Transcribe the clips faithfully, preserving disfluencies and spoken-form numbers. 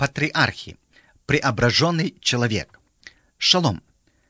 Патриархи. Преображенный человек. Шалом.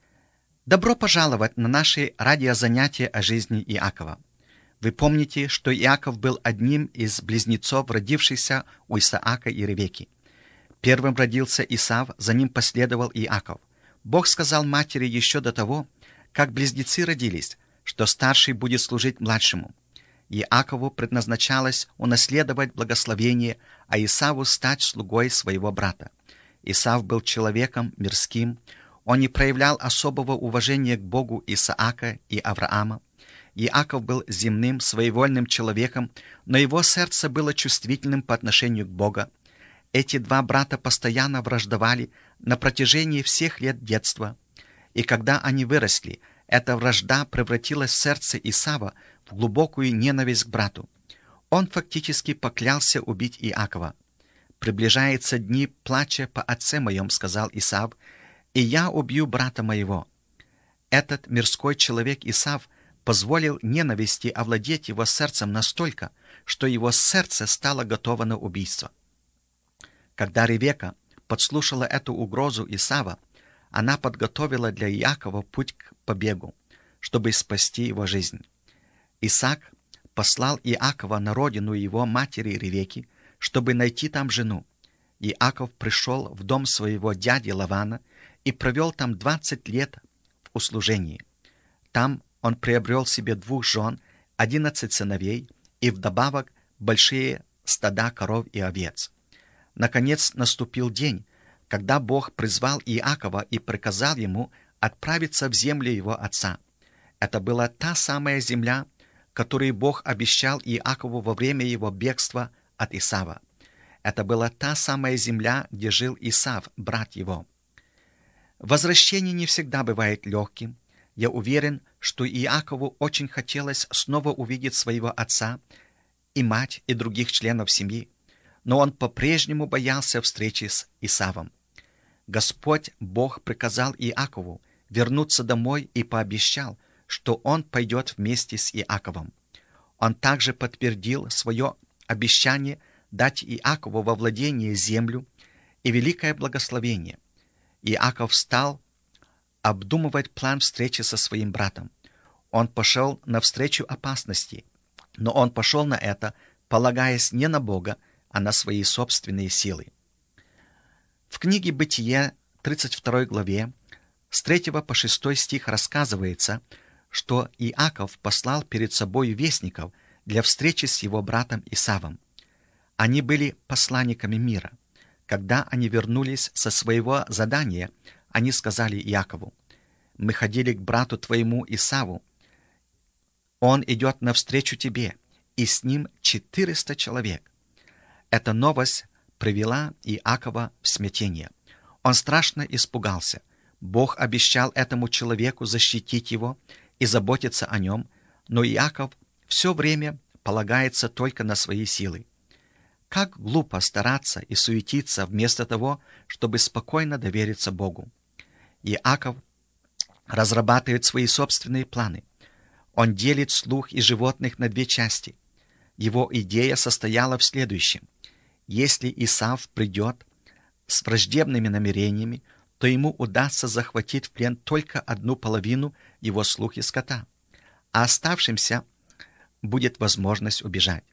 Добро пожаловать на наши радиозанятия о жизни Иакова. Вы помните, что Иаков был одним из близнецов, родившихся у Исаака и Ревекки. Первым родился Исав, за ним последовал Иаков. Бог сказал матери еще до того, как близнецы родились, что старший будет служить младшему. Иакову предназначалось унаследовать благословение, а Исаву стать слугой своего брата. Исав был человеком мирским, он не проявлял особого уважения к Богу Исаака и Авраама. Иаков был земным, своевольным человеком, но его сердце было чувствительным по отношению к Богу. Эти два брата постоянно враждовали на протяжении всех лет детства. И когда они выросли, эта вражда превратилась в сердце Исава в глубокую ненависть к брату. Он фактически поклялся убить Иакова. «Приближаются дни плача по отце моем», — сказал Исав, — «и я убью брата моего». Этот мирской человек Исав позволил ненависти овладеть его сердцем настолько, что его сердце стало готово на убийство. Когда Ревекка подслушала эту угрозу Исава, она подготовила для Иакова путь к побегу, чтобы спасти его жизнь. Исаак послал Иакова на родину его матери Ревекки, чтобы найти там жену. Иаков пришел в дом своего дяди Лавана и провел там двадцать лет в услужении. Там он приобрел себе двух жен, одиннадцать сыновей и вдобавок большие стада коров и овец. Наконец наступил день, когда Бог призвал Иакова и приказал ему отправиться в землю его отца. Это была та самая земля, которую Бог обещал Иакову во время его бегства от Исава. Это была та самая земля, где жил Исав, брат его. Возвращение не всегда бывает легким. Я уверен, что Иакову очень хотелось снова увидеть своего отца и мать и других членов семьи, но он по-прежнему боялся встречи с Исавом. Господь Бог приказал Иакову вернуться домой и пообещал, что он пойдет вместе с Иаковом. Он также подтвердил свое обещание дать Иакову во владение землю и великое благословение. Иаков стал обдумывать план встречи со своим братом. Он пошел навстречу опасности, но он пошел на это, полагаясь не на Бога, а на свои собственные силы. В книге «Бытие», тридцать второй главе, с третьего по шестой стих рассказывается, что Иаков послал перед собой вестников для встречи с его братом Исавом. Они были посланниками мира. Когда они вернулись со своего задания, они сказали Иакову: «Мы ходили к брату твоему Исаву. Он идет навстречу тебе, и с ним четыреста человек». Эта новость привела Иакова в смятение. Он страшно испугался. Бог обещал этому человеку защитить его и заботиться о нем, но Иаков все время полагается только на свои силы. Как глупо стараться и суетиться вместо того, чтобы спокойно довериться Богу. Иаков разрабатывает свои собственные планы. Он делит слух и животных на две части. Его идея состояла в следующем: если Исав придет с враждебными намерениями, то ему удастся захватить в плен только одну половину его слуг и скота, а оставшимся будет возможность убежать.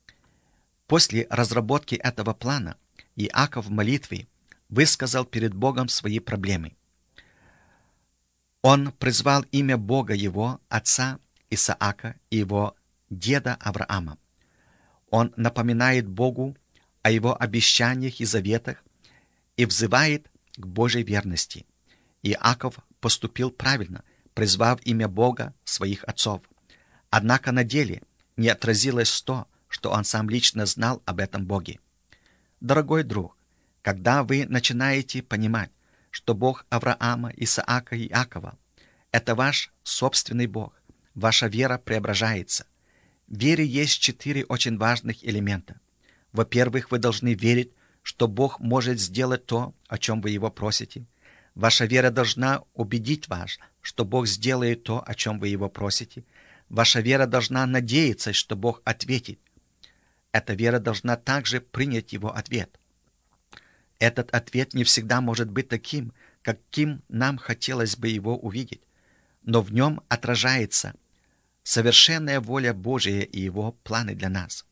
После разработки этого плана Иаков в молитве высказал перед Богом свои проблемы. Он призвал имя Бога его отца Исаака и его деда Авраама. Он напоминает Богу о его обещаниях и заветах и взывает к Божьей верности. Иаков поступил правильно, призвав имя Бога своих отцов. Однако на деле не отразилось то, что он сам лично знал об этом Боге. Дорогой друг, когда вы начинаете понимать, что Бог Авраама, Исаака и Иакова – это ваш собственный Бог, ваша вера преображается. В вере есть четыре очень важных элемента. Во-первых, вы должны верить, что Бог может сделать то, о чем вы Его просите. Ваша вера должна убедить вас, что Бог сделает то, о чем вы Его просите. Ваша вера должна надеяться, что Бог ответит. Эта вера должна также принять Его ответ. Этот ответ не всегда может быть таким, каким нам хотелось бы его увидеть, но в нем отражается совершенная воля Божия и его планы для нас.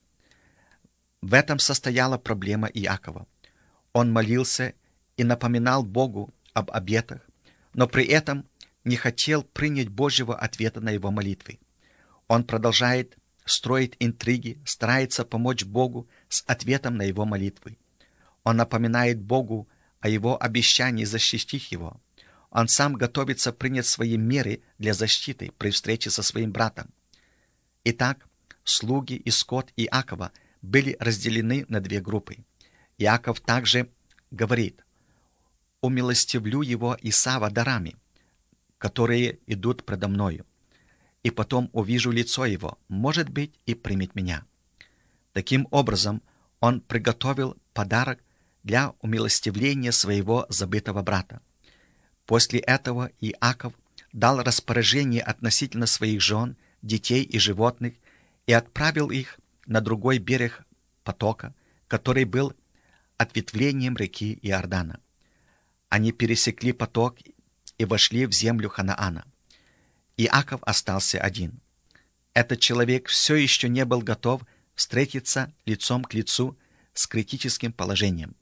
В этом состояла проблема Иакова. Он молился и напоминал Богу об обетах, но при этом не хотел принять Божьего ответа на его молитвы. Он продолжает строить интриги, старается помочь Богу с ответом на его молитвы. Он напоминает Богу о его обещании защитить его. Он сам готовится принять свои меры для защиты при встрече со своим братом. Итак, слуги и скот Иакова были разделены на две группы. Иаков также говорит: «Умилостивлю его Исава дарами, которые идут предо мною, и потом увижу лицо его, может быть, и примет меня». Таким образом, он приготовил подарок для умилостивления своего забытого брата. После этого Иаков дал распоряжение относительно своих жен, детей и животных и отправил их на другой берег потока, который был ответвлением реки Иордана. Они пересекли поток и вошли в землю Ханаана. Иаков остался один. Этот человек все еще не был готов встретиться лицом к лицу с критическим положением.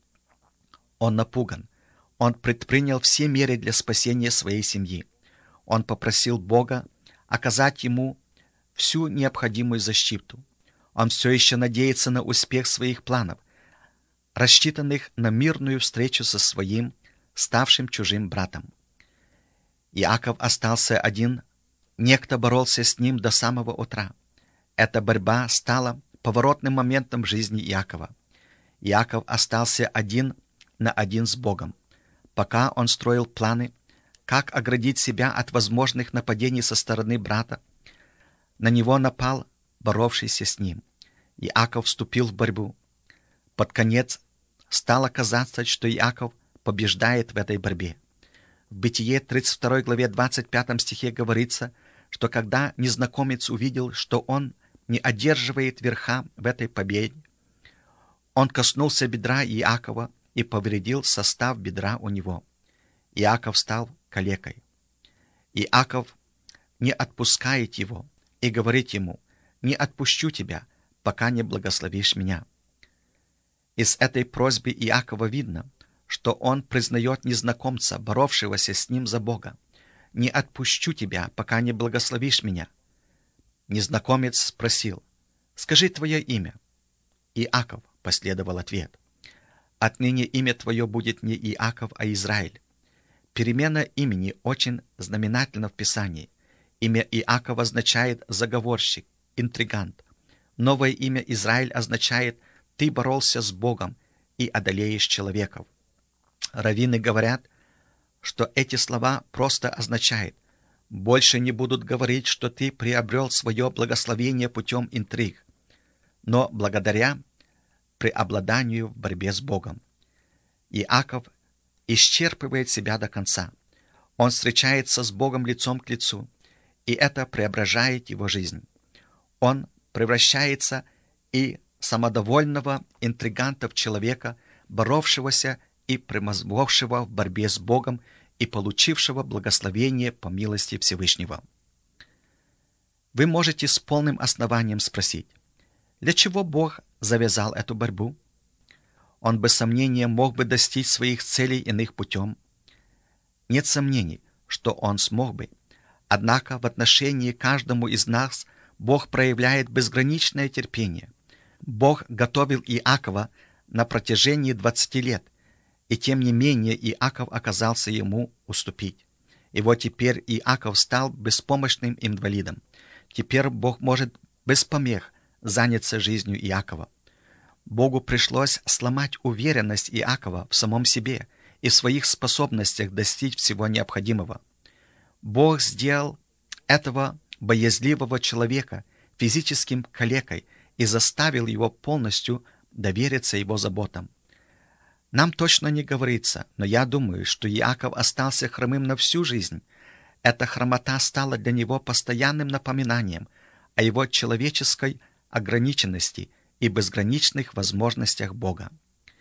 Он напуган. Он предпринял все меры для спасения своей семьи. Он попросил Бога оказать ему всю необходимую защиту. Он все еще надеется на успех своих планов, рассчитанных на мирную встречу со своим, ставшим чужим братом. Иаков остался один, некто боролся с ним до самого утра. Эта борьба стала поворотным моментом в жизни Иакова. Иаков остался один на один с Богом, пока он строил планы, как оградить себя от возможных нападений со стороны брата. На него напал боровшийся с ним. Иаков вступил в борьбу. Под конец стало казаться, что Иаков побеждает в этой борьбе. В Бытие тридцать второй главе двадцать пятом стихе говорится, что когда незнакомец увидел, что он не одерживает верха в этой победе, он коснулся бедра Иакова и повредил состав бедра у него. Иаков стал калекой. Иаков не отпускает его и говорит ему: «Не отпущу тебя, пока не благословишь меня». Из этой просьбы Иакова видно, что он признает незнакомца, боровшегося с ним за Бога. «Не отпущу тебя, пока не благословишь меня». Незнакомец спросил: «Скажи твое имя». «Иаков», — последовал ответ. «Отныне имя твое будет не Иаков, а Израиль». Перемена имени очень знаменательна в Писании. Имя Иаков означает «заговорщик», «интригант». Новое имя Израиль означает «ты боролся с Богом и одолеешь человеков». Раввины говорят, что эти слова просто означают: «больше не будут говорить, что ты приобрел свое благословение путем интриг, но благодаря преобладанию в борьбе с Богом». Иаков исчерпывает себя до конца. Он встречается с Богом лицом к лицу, и это преображает его жизнь. Он превращается и самодовольного интриганта в человека, боровшегося и превозмогшего в борьбе с Богом и получившего благословение по милости Всевышнего. Вы можете с полным основанием спросить: для чего Бог завязал эту борьбу? Он без сомнения мог бы достичь своих целей иных путем. Нет сомнений, что он смог бы. Однако в отношении каждому из нас Бог проявляет безграничное терпение. Бог готовил Иакова на протяжении двадцати лет, и тем не менее Иаков оказался ему уступить. И вот теперь Иаков стал беспомощным инвалидом. Теперь Бог может без помех заняться жизнью Иакова. Богу пришлось сломать уверенность Иакова в самом себе и в своих способностях достичь всего необходимого. Бог сделал этого боязливого человека физическим калекой и заставил его полностью довериться его заботам. Нам точно не говорится, но я думаю, что Иаков остался хромым на всю жизнь. Эта хромота стала для него постоянным напоминанием о его человеческой ограниченности и безграничных возможностях Бога.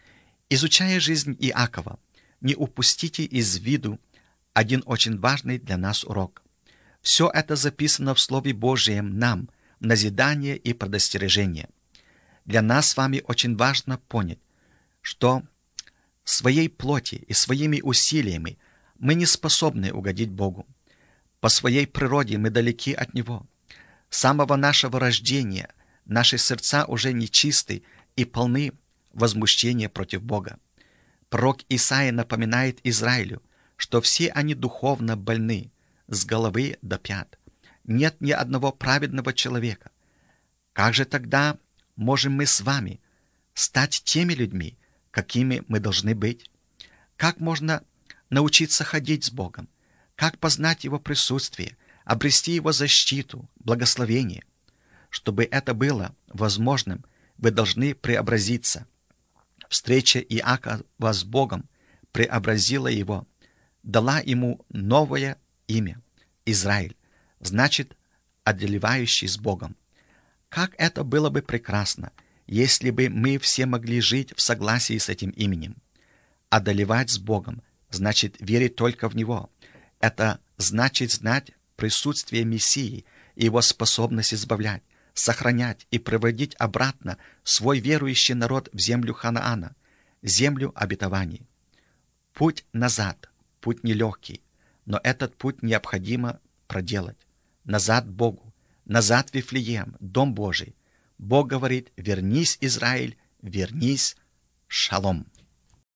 Изучая жизнь Иакова, не упустите из виду один очень важный для нас урок. Все это записано в Слове Божьем нам, в назидание и предостережение. Для нас с вами очень важно понять, что своей плоти и своими усилиями мы не способны угодить Богу. По своей природе мы далеки от Него. С самого нашего рождения наши сердца уже нечисты и полны возмущения против Бога. Пророк Исаия напоминает Израилю, что все они духовно больны, с головы до пят. Нет ни одного праведного человека. Как же тогда можем мы с вами стать теми людьми, какими мы должны быть? Как можно научиться ходить с Богом? Как познать Его присутствие, обрести Его защиту, благословение? Чтобы это было возможным, вы должны преобразиться. Встреча Иакова с Богом преобразила его, дала ему новое имя – Израиль, значит, одолевающий с Богом. Как это было бы прекрасно, если бы мы все могли жить в согласии с этим именем. Одолевать с Богом значит верить только в Него. Это значит знать присутствие Мессии и Его способность избавлять, сохранять и приводить обратно свой верующий народ в землю Ханаана, землю обетований. Путь назад, путь нелегкий, но этот путь необходимо проделать. Назад к Богу, назад в Вифлеем, Дом Божий. Бог говорит: вернись, Израиль, вернись, шалом.